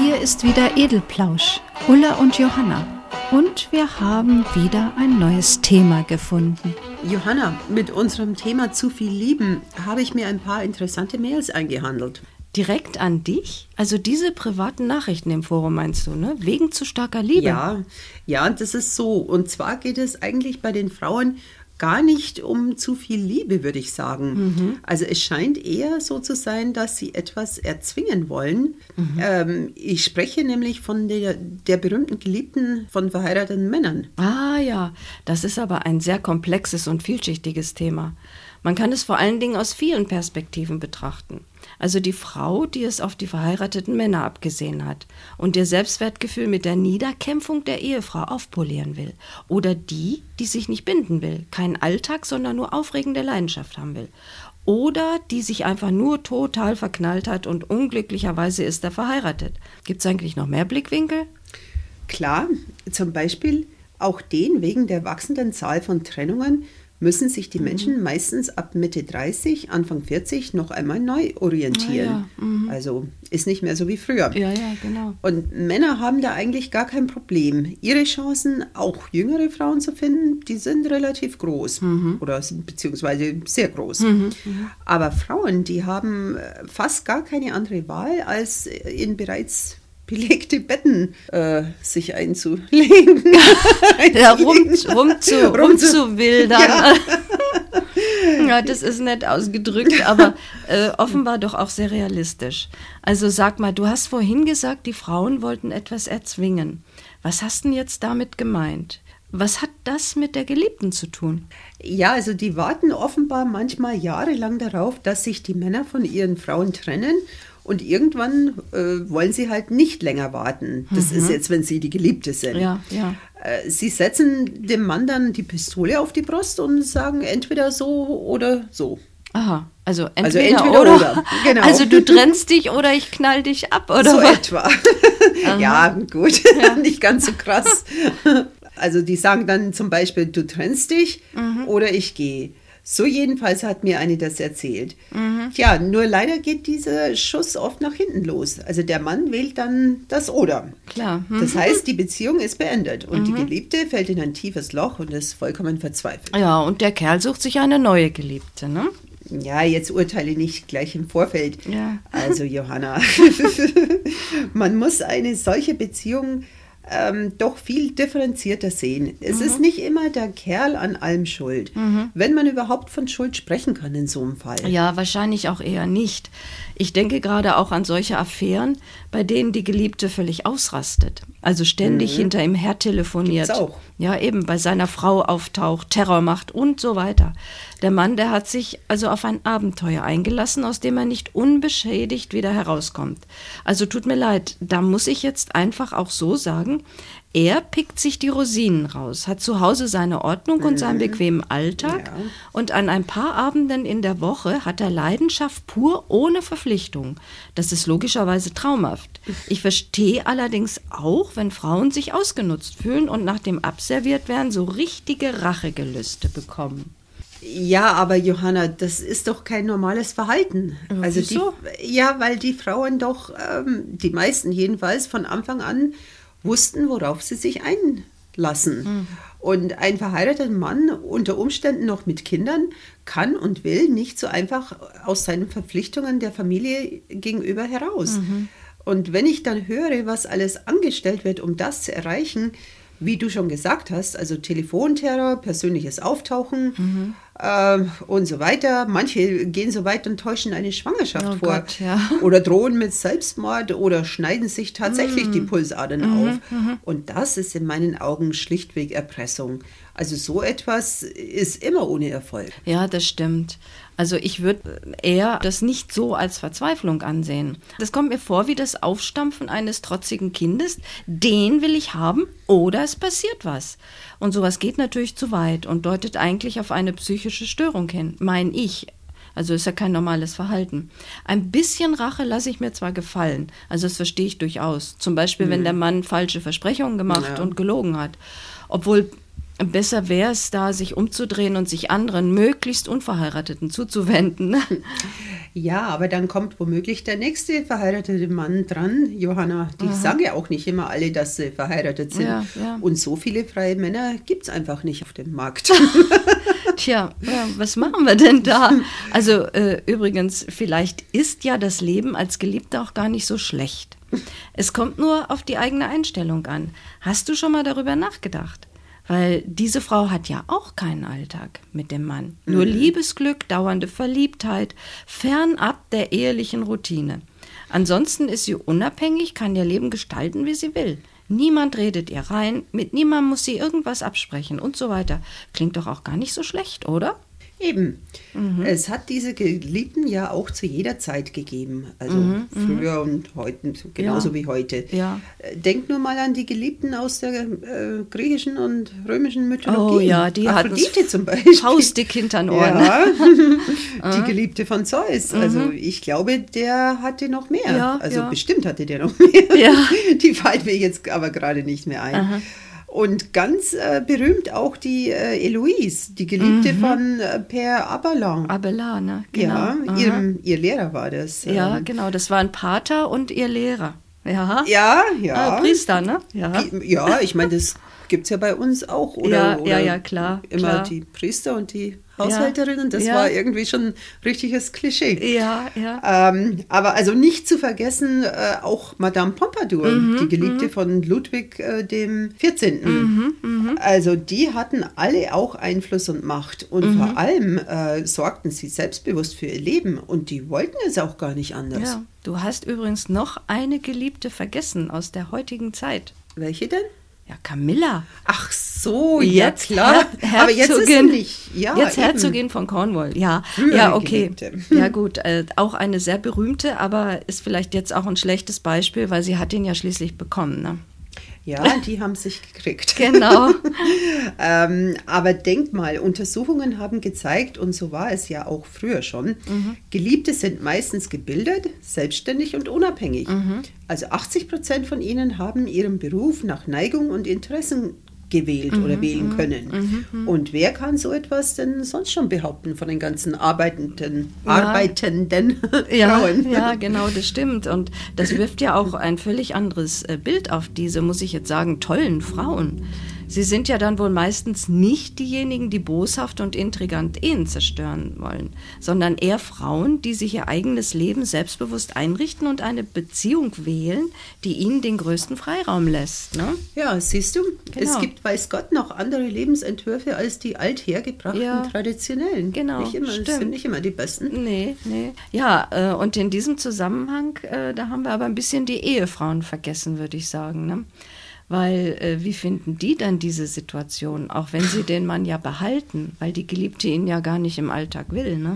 Hier ist wieder Edelplausch, Ulla und Johanna. Und wir haben wieder ein neues Thema gefunden. Johanna, mit unserem Thema zu viel lieben habe ich mir ein paar interessante Mails eingehandelt. Direkt an dich? Also diese privaten Nachrichten im Forum meinst du, ne? Wegen zu starker Liebe? Ja, das ist so. Und zwar geht es eigentlich bei den Frauen gar nicht um zu viel Liebe, würde ich sagen. Mhm. Also es scheint eher so zu sein, dass sie etwas erzwingen wollen. Mhm. Ich spreche nämlich von der berühmten Geliebten von verheirateten Männern. Ah ja, das ist aber ein sehr komplexes und vielschichtiges Thema. Man kann es vor allen Dingen aus vielen Perspektiven betrachten. Also die Frau, die es auf die verheirateten Männer abgesehen hat und ihr Selbstwertgefühl mit der Niederkämpfung der Ehefrau aufpolieren will. Oder die, die sich nicht binden will, keinen Alltag, sondern nur aufregende Leidenschaft haben will. Oder die sich einfach nur total verknallt hat und unglücklicherweise ist er verheiratet. Gibt es eigentlich noch mehr Blickwinkel? Klar, zum Beispiel auch den wegen der wachsenden Zahl von Trennungen müssen sich die Menschen meistens ab Mitte 30, Anfang 40 noch einmal neu orientieren. Also ist nicht mehr so wie früher. Ja, genau. Und Männer haben da eigentlich gar kein Problem. Ihre Chancen, auch jüngere Frauen zu finden, die sind relativ groß. Oder beziehungsweise sehr groß. Aber Frauen, die haben fast gar keine andere Wahl, als in bereits belegte Betten sich einzulegen. Ja, rumzuwildern. Ja. Ja, das ist nett ausgedrückt, aber offenbar doch auch sehr realistisch. Also sag mal, du hast vorhin gesagt, die Frauen wollten etwas erzwingen. Was hast denn jetzt damit gemeint? Was hat das mit der Geliebten zu tun? Ja, also die warten offenbar manchmal jahrelang darauf, dass sich die Männer von ihren Frauen trennen. Und irgendwann wollen sie halt nicht länger warten. Das ist jetzt, wenn sie die Geliebte sind. Ja. Sie setzen dem Mann dann die Pistole auf die Brust und sagen entweder so oder so. Aha, also entweder oder. Genau. Also du trennst dich oder ich knall dich ab, oder? So etwa. Ja, gut, nicht ganz so krass. Also die sagen dann zum Beispiel, du trennst dich oder ich gehe. So jedenfalls hat mir eine das erzählt. Tja, nur leider geht dieser Schuss oft nach hinten los. Also der Mann wählt dann das Oder. Klar. Das heißt, die Beziehung ist beendet und die Geliebte fällt in ein tiefes Loch und ist vollkommen verzweifelt. Ja, und der Kerl sucht sich eine neue Geliebte, ne? Ja, jetzt urteile nicht gleich im Vorfeld. Ja. Also Johanna, man muss eine solche Beziehung doch viel differenzierter sehen. Es ist nicht immer der Kerl an allem schuld. Wenn man überhaupt von Schuld sprechen kann in so einem Fall. Ja, wahrscheinlich auch eher nicht. Ich denke gerade auch an solche Affären, bei denen die Geliebte völlig ausrastet. Also ständig hinter ihm her telefoniert. Gibt's auch. Ja, eben, bei seiner Frau auftaucht, Terror macht und so weiter. Der Mann, der hat sich also auf ein Abenteuer eingelassen, aus dem er nicht unbeschädigt wieder herauskommt. Also tut mir leid, da muss ich jetzt einfach auch so sagen, er pickt sich die Rosinen raus, hat zu Hause seine Ordnung und seinen bequemen Alltag und an ein paar Abenden in der Woche hat er Leidenschaft pur ohne Verpflichtung. Das ist logischerweise traumhaft. Ich verstehe allerdings auch, wenn Frauen sich ausgenutzt fühlen und nach dem Abserviertwerden so richtige Rachegelüste bekommen. Ja, aber Johanna, das ist doch kein normales Verhalten. Also wieso? Weil die Frauen doch, die meisten jedenfalls, von Anfang an wussten, worauf sie sich einlassen. Und ein verheirateter Mann, unter Umständen noch mit Kindern, kann und will nicht so einfach aus seinen Verpflichtungen der Familie gegenüber heraus. Und wenn ich dann höre, was alles angestellt wird, um das zu erreichen, wie du schon gesagt hast, also Telefonterror, persönliches Auftauchen und so weiter. Manche gehen so weit und täuschen eine Schwangerschaft vor. Gott, ja. Oder drohen mit Selbstmord oder schneiden sich tatsächlich die Pulsadern auf. Und das ist in meinen Augen schlichtweg Erpressung. Also so etwas ist immer ohne Erfolg. Ja, das stimmt. Also ich würde eher das nicht so als Verzweiflung ansehen. Das kommt mir vor wie das Aufstampfen eines trotzigen Kindes. Den will ich haben oder es passiert was. Und sowas geht natürlich zu weit und deutet eigentlich auf eine psychische Störung hin, mein ich. Also ist ja kein normales Verhalten. Ein bisschen Rache lasse ich mir zwar gefallen, also das verstehe ich durchaus. Zum Beispiel, wenn der Mann falsche Versprechungen gemacht und gelogen hat. Obwohl besser wäre es da, sich umzudrehen und sich anderen, möglichst Unverheirateten zuzuwenden. Ja, aber dann kommt womöglich der nächste verheiratete Mann dran, Johanna. Die sagen ja auch nicht immer alle, dass sie verheiratet sind. Ja. Und so viele freie Männer gibt es einfach nicht auf dem Markt. Tja, was machen wir denn da? Also übrigens, vielleicht ist ja das Leben als Geliebter auch gar nicht so schlecht. Es kommt nur auf die eigene Einstellung an. Hast du schon mal darüber nachgedacht? Weil diese Frau hat ja auch keinen Alltag mit dem Mann. Nur Liebesglück, dauernde Verliebtheit, fernab der ehelichen Routine. Ansonsten ist sie unabhängig, kann ihr Leben gestalten, wie sie will. Niemand redet ihr rein, mit niemandem muss sie irgendwas absprechen und so weiter. Klingt doch auch gar nicht so schlecht, oder? Eben. Es hat diese Geliebten ja auch zu jeder Zeit gegeben. Also früher und heute, genauso wie heute. Ja. Denk nur mal an die Geliebten aus der griechischen und römischen Mythologie. Oh ja, die hatten Aphrodite zum Beispiel. faustdick hinter den Ohren. Ja, die Geliebte von Zeus. Also ich glaube, der hatte noch mehr. Ja, also ja. bestimmt hatte der noch mehr. Ja. Die fallen mir jetzt aber gerade nicht mehr ein. Aha. Und ganz berühmt auch die Heloise, die Geliebte von Per Abelard. Abelard, ne? Genau. Ja, ihr Lehrer war das. Ja, genau, das war ein Pater und ihr Lehrer. Ja, Ja. Priester, ne? Ja, Ja, ich meine, das gibt es ja bei uns auch. Oder klar. Immer klar. die Priester und die Haushälterinnen, das Ja. war irgendwie schon ein richtiges Klischee. Ja. Aber also nicht zu vergessen, auch Madame Pompadour, die Geliebte von Ludwig dem 14. Also die hatten alle auch Einfluss und Macht und vor allem sorgten sie selbstbewusst für ihr Leben und die wollten es auch gar nicht anders. Ja. Du hast übrigens noch eine Geliebte vergessen aus der heutigen Zeit. Welche denn? Ja, Camilla. Ach so, Jetzt ja klar. Aber jetzt ist sie nicht. Ja, jetzt eben. Herzogin von Cornwall. Ja, Frühere ja, okay. Geliebte. Ja gut, auch eine sehr berühmte, aber ist vielleicht jetzt auch ein schlechtes Beispiel, weil sie hat ihn ja schließlich bekommen. Ne? Ja, die haben sich gekriegt. Genau. Aber denk mal, Untersuchungen haben gezeigt, und so war es ja auch früher schon, Geliebte sind meistens gebildet, selbstständig und unabhängig. Also 80% von ihnen haben ihren Beruf nach Neigung und Interessen gewählt oder wählen können. Und wer kann so etwas denn sonst schon behaupten von den ganzen arbeitenden Frauen? Ja, genau, das stimmt. Und das wirft ja auch ein völlig anderes Bild auf diese, muss ich jetzt sagen, tollen Frauen. Sie sind ja dann wohl meistens nicht diejenigen, die boshaft und intrigant Ehen zerstören wollen, sondern eher Frauen, die sich ihr eigenes Leben selbstbewusst einrichten und eine Beziehung wählen, die ihnen den größten Freiraum lässt. Ne? Ja, siehst du, Genau. es gibt, weiß Gott, noch andere Lebensentwürfe als die althergebrachten, traditionellen. Genau, Nicht immer, das stimmt. sind nicht immer die besten. Nee. Ja, und in diesem Zusammenhang, da haben wir aber ein bisschen die Ehefrauen vergessen, würde ich sagen. Ne? Weil, wie finden die dann diese Situation, auch wenn sie den Mann ja behalten, weil die Geliebte ihn ja gar nicht im Alltag will, ne?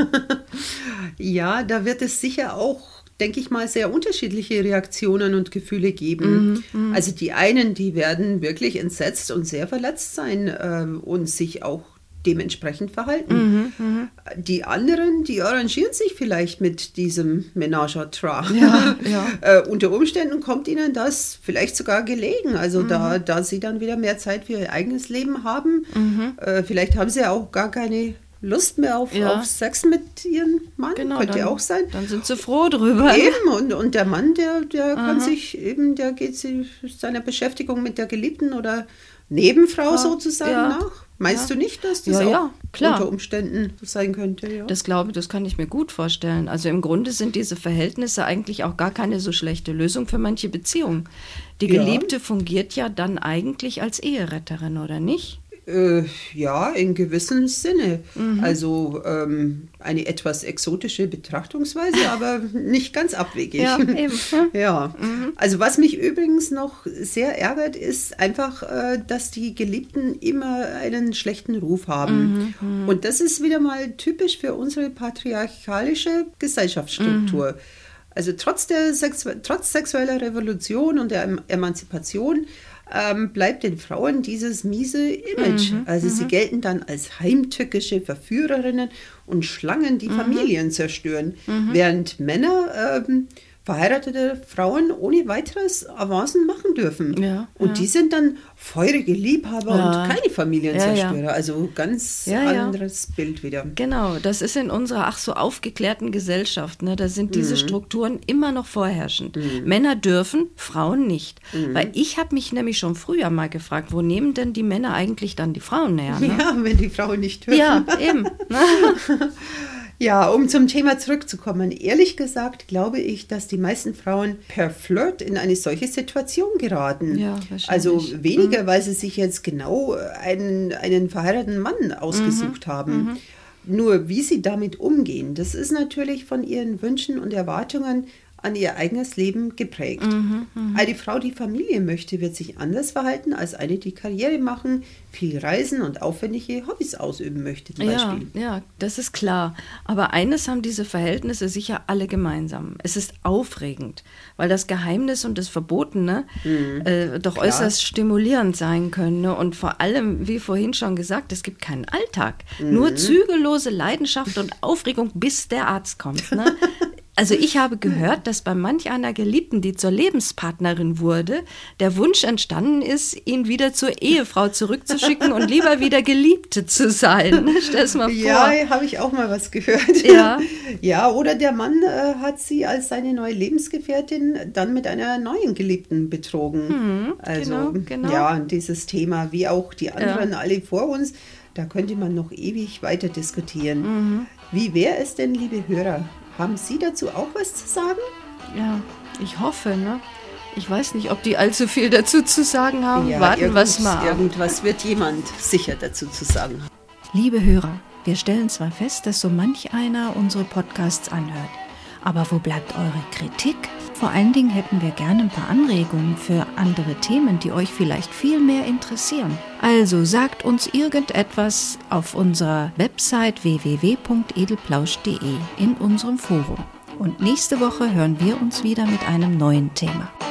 Ja, da wird es sicher auch, denke ich mal, sehr unterschiedliche Reaktionen und Gefühle geben. Also die einen, die werden wirklich entsetzt und sehr verletzt sein und sich auch dementsprechend verhalten. Die anderen, die arrangieren sich vielleicht mit diesem Ménage à trois. Unter Umständen kommt ihnen das vielleicht sogar gelegen, also da sie dann wieder mehr Zeit für ihr eigenes Leben haben. Vielleicht haben sie ja auch gar keine Lust mehr auf Sex mit ihrem Mann, Genau, könnte dann, auch sein. Dann sind sie froh drüber. Eben, und der Mann, der kann sich eben, der geht seiner Beschäftigung mit der Geliebten oder Nebenfrau sozusagen nach. Meinst du nicht, dass das auch klar. unter Umständen sein könnte? Ja? Das kann ich mir gut vorstellen. Also im Grunde sind diese Verhältnisse eigentlich auch gar keine so schlechte Lösung für manche Beziehungen. Die Geliebte fungiert ja dann eigentlich als Eheretterin, oder nicht? Ja, in gewissem Sinne. Also eine etwas exotische Betrachtungsweise, aber nicht ganz abwegig. Ja, eben. Ja. Also was mich übrigens noch sehr ärgert, ist einfach, dass die Geliebten immer einen schlechten Ruf haben. Und das ist wieder mal typisch für unsere patriarchalische Gesellschaftsstruktur. Also trotz sexueller Revolution und der Emanzipation bleibt den Frauen dieses miese Image. Also sie gelten dann als heimtückische Verführerinnen und Schlangen, die Familien zerstören. Während Männer verheiratete Frauen ohne weiteres Avancen machen dürfen. Ja, und die sind dann feurige Liebhaber und keine Familienzerstörer. Ja. Also ganz anderes Bild wieder. Genau, das ist in unserer ach so aufgeklärten Gesellschaft. Ne? Da sind diese Strukturen immer noch vorherrschend. Männer dürfen, Frauen nicht. Weil ich habe mich nämlich schon früher mal gefragt, wo nehmen denn die Männer eigentlich dann die Frauen her? Ne? Ja, wenn die Frauen nicht dürfen. Ja, eben. Ne? Ja, um zum Thema zurückzukommen. Ehrlich gesagt glaube ich, dass die meisten Frauen per Flirt in eine solche Situation geraten. Ja, wahrscheinlich. Also weniger, weil sie sich jetzt genau einen verheirateten Mann ausgesucht haben. Nur wie sie damit umgehen, das ist natürlich von ihren Wünschen und Erwartungen an ihr eigenes Leben geprägt. Eine Frau, die Familie möchte, wird sich anders verhalten als eine, die Karriere machen, viel reisen und aufwendige Hobbys ausüben möchte zum Beispiel. Ja, das ist klar. Aber eines haben diese Verhältnisse sicher alle gemeinsam. Es ist aufregend, weil das Geheimnis und das Verbotene doch äußerst stimulierend sein können. Ne? Und vor allem, wie vorhin schon gesagt, es gibt keinen Alltag. Nur zügellose Leidenschaft und Aufregung, bis der Arzt kommt. Ne? Also ich habe gehört, dass bei manch einer Geliebten, die zur Lebenspartnerin wurde, der Wunsch entstanden ist, ihn wieder zur Ehefrau zurückzuschicken und lieber wieder Geliebte zu sein. Stell's mal vor. Ja, habe ich auch mal was gehört. Ja. Ja, oder der Mann hat sie als seine neue Lebensgefährtin dann mit einer neuen Geliebten betrogen. Also genau. Ja, dieses Thema, wie auch die anderen alle vor uns, da könnte man noch ewig weiter diskutieren. Wie wäre es denn, liebe Hörer? Haben Sie dazu auch was zu sagen? Ja, ich hoffe, ne? Ich weiß nicht, ob die allzu viel dazu zu sagen haben. Ja, warten wir es mal. Irgendwas wird jemand sicher dazu zu sagen haben. Liebe Hörer, wir stellen zwar fest, dass so manch einer unsere Podcasts anhört. Aber wo bleibt eure Kritik? Vor allen Dingen hätten wir gerne ein paar Anregungen für andere Themen, die euch vielleicht viel mehr interessieren. Also sagt uns irgendetwas auf unserer Website www.edelplausch.de in unserem Forum. Und nächste Woche hören wir uns wieder mit einem neuen Thema.